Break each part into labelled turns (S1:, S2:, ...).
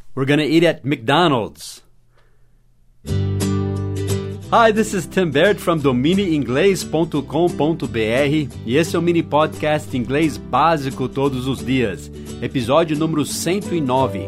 S1: We're gonna eat at McDonald's. Hi, this is Tim Baird from domineinglês.com.br e esse é o mini podcast Inglês Básico Todos os Dias, episódio número 109.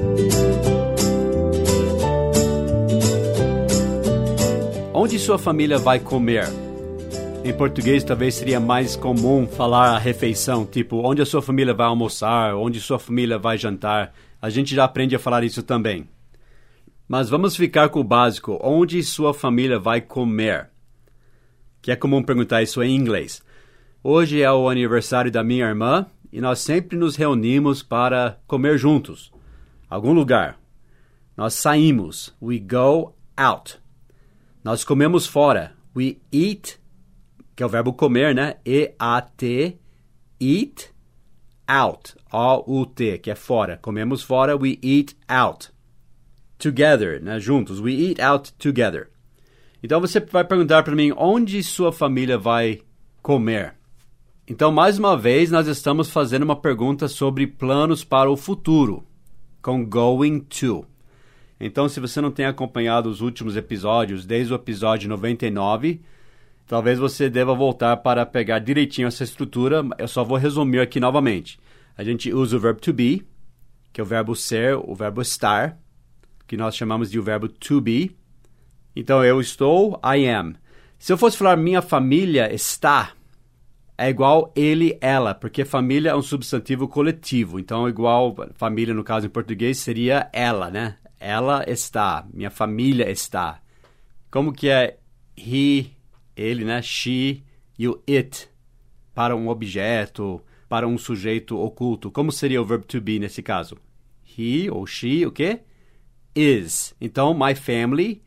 S1: Onde sua família vai comer? Em português talvez seria mais comum falar a refeição, tipo onde a sua família vai almoçar, onde sua família vai jantar. A gente já aprende a falar isso também. Mas vamos ficar com o básico, onde sua família vai comer? Que é comum perguntar isso em inglês. Hoje é o aniversário da minha irmã e nós sempre nos reunimos para comer juntos. Algum lugar. Nós saímos. We go out. Nós comemos fora. We eat, que é o verbo comer, né? E-A-T, eat, out. O-U-T, que é fora. Comemos fora, we eat out. Together, né? Juntos. We eat out together. Então você vai perguntar para mim, onde sua família vai comer? Então, mais uma vez, nós estamos fazendo uma pergunta sobre planos para o futuro, com going to. Então, se você não tem acompanhado os últimos episódios, desde o episódio 99, talvez você deva voltar para pegar direitinho essa estrutura. Eu só vou resumir aqui novamente. A gente usa o verbo to be, que é o verbo ser, o verbo estar, que nós chamamos de o verbo to be. Então, eu estou, I am. Se eu fosse falar minha família está, é igual ele, ela, porque família é um substantivo coletivo. Então, igual família, no caso em português, seria ela, né? Ela está, minha família está. Como que é he, ele, né? She e o it, para um objeto, para um sujeito oculto. Como seria o verbo to be nesse caso? He ou she, o quê? Is. Então, my family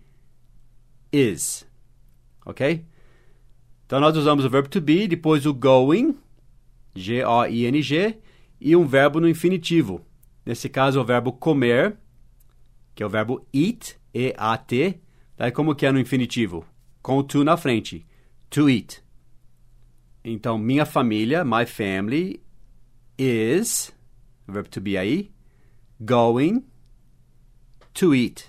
S1: is. Ok? Então, nós usamos o verbo to be, depois o going, G-O-I-N-G, e um verbo no infinitivo. Nesse caso, o verbo comer, que é o verbo eat, E-A-T. Daí, como que é no infinitivo? Com o to na frente. To eat. Então, minha família, my family, is, verbo to be aí, going to eat.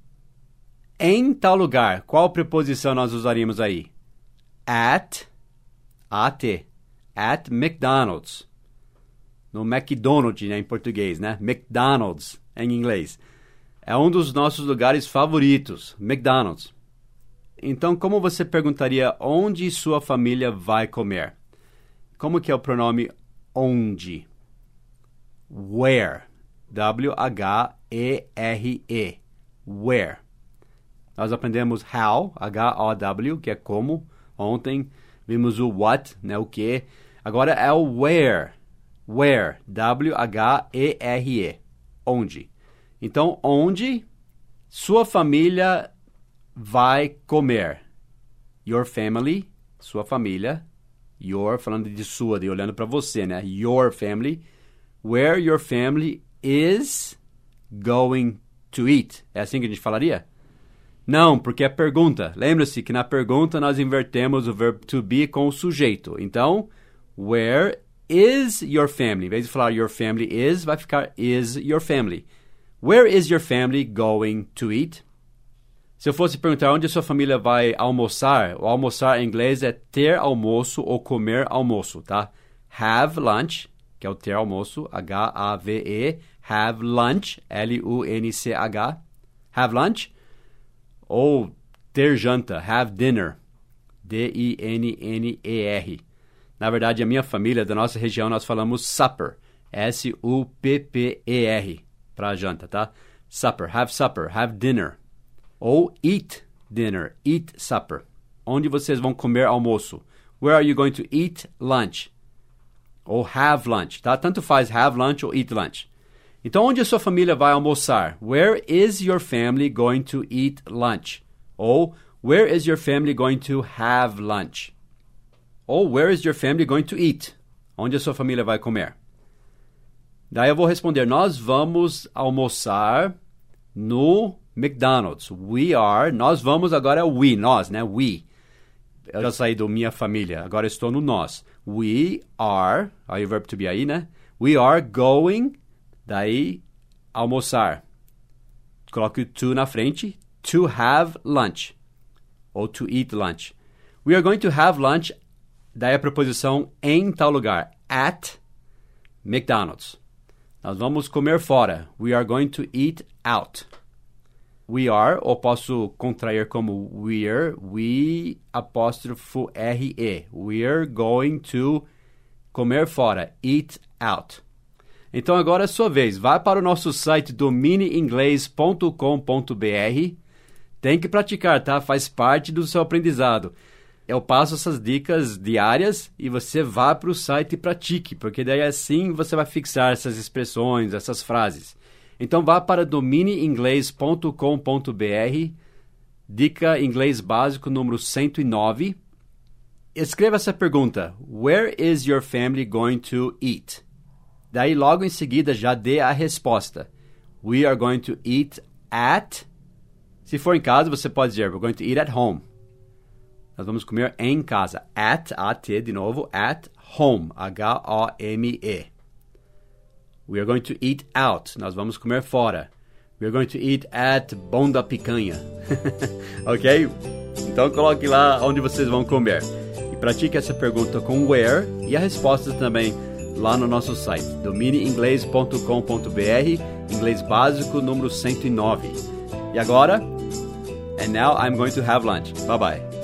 S1: Em tal lugar, qual preposição nós usaríamos aí? At, A-T, at McDonald's. No McDonald's, né, em português, né? McDonald's, em inglês. É um dos nossos lugares favoritos, McDonald's. Então, como você perguntaria onde sua família vai comer? Como que é o pronome onde? Where. W-H-E-R-E. Where. Nós aprendemos how, H-O-W, que é como. Ontem vimos o what, né, o que. Agora é o where. Where. W-H-E-R-E. Onde. Então, onde sua família vai comer? Your family, sua família. Your, falando de sua, de olhando para você, né? Your family. Where your family is going to eat. É assim que a gente falaria? Não, porque é pergunta. Lembra-se que na pergunta nós invertemos o verbo to be com o sujeito. Então, where is your family? Em vez de falar your family is, vai ficar is your family. Where is your family going to eat? Se eu fosse perguntar onde a sua família vai almoçar, o almoçar em inglês é ter almoço ou comer almoço, tá? Have lunch, que é o ter almoço, H-A-V-E, have lunch, L-U-N-C-H, have lunch, ou ter janta, have dinner, D-I-N-N-E-R. Na verdade, a minha família, da nossa região, nós falamos supper, S-U-P-P-E-R, para janta, tá? Supper, have dinner. Ou eat dinner, eat supper. Onde vocês vão comer almoço? Where are you going to eat lunch? Ou have lunch, tá? Tanto faz have lunch ou eat lunch. Então, onde a sua família vai almoçar? Where is your family going to eat lunch? Ou where is your family going to have lunch? Ou where is your family going to eat? Onde a sua família vai comer? Daí eu vou responder, nós vamos almoçar no McDonald's. Nós vamos, agora é we, nós, né? We. Eu já saí do minha família, agora estou no nós. We are, aí o verbo to be aí, né? We are going, daí, almoçar. coloque o to na frente. To have lunch. Ou to eat lunch. We are going to have lunch. Daí a preposição em tal lugar. At McDonald's. Nós vamos comer fora. We are going to eat out. We are, ou posso contrair como we're. We, apóstrofo R-E. We're going to comer fora. Eat out. Então agora é sua vez. Vá para o nosso site domineinglês.com.br. Tem que praticar, tá? Faz parte do seu aprendizado. Eu passo essas dicas diárias e você vá para o site e pratique, porque daí assim você vai fixar essas expressões, essas frases. Então vá para domineinglês.com.br, dica inglês básico número 109. Escreva essa pergunta: Where is your family going to eat? Daí logo em seguida já dê a resposta. We are going to eat at... Se for em casa, você pode dizer, we're going to eat at home. Nós vamos comer em casa. At, A-T, de novo, at home, H-O-M-E. We are going to eat out. Nós vamos comer fora. We are going to eat at Bom da Picanha. Ok? Então coloque lá onde vocês vão comer. E pratique essa pergunta com where e a resposta também lá no nosso site. domineinglês.com.br, inglês básico número 109. E agora... And now I'm going to have lunch. Bye-bye.